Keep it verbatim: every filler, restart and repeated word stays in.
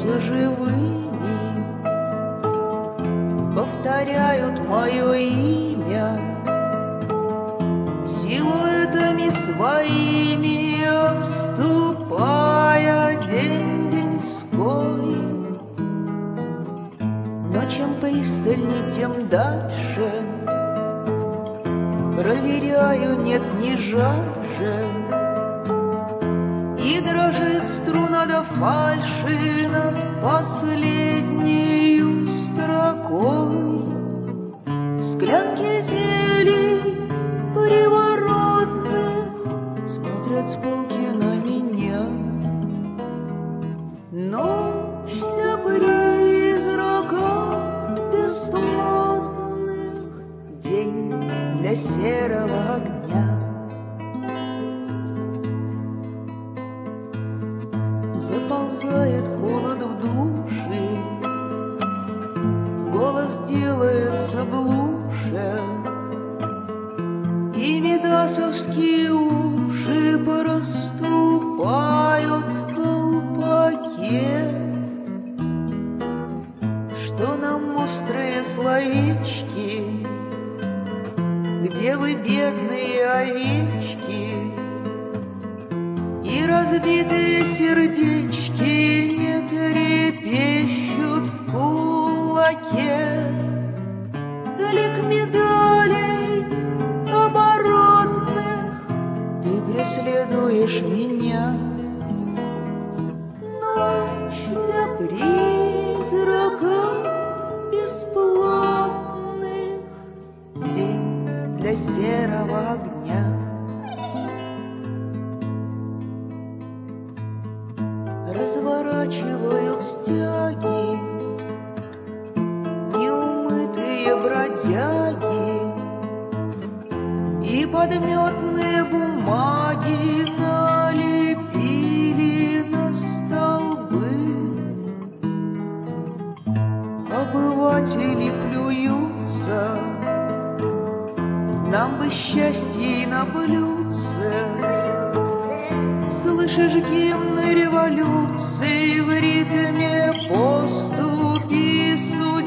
остаются живыми, повторяют мое имя, силуэтами своими обступая день деньской. Но чем пристальней, тем дальше проверяю, нет, не жарже, и дрожит струна до фальши над последнею строкой. Склянки зелий приворотных смотрят с полки на меня. Ночь для призраков бесплотных, день для серого огня. Заползает холод в души, голос делается глуше, и медасовские уши проступают в колпаке. Что нам острые словечки, где вы, бедные овечки, и разбитые сердечки не трепещут в кулаке. Лик медалей оборотных, ты преследуешь меня. Ночь для призраков бесплотных, день для серого огня. Разворачивают стяги неумытые бродяги, и подметные бумаги налепили на столбы. Обыватели плюются, нам бы счастье и на блюдце. Слышишь гимн революции в ритме поступи судьбы.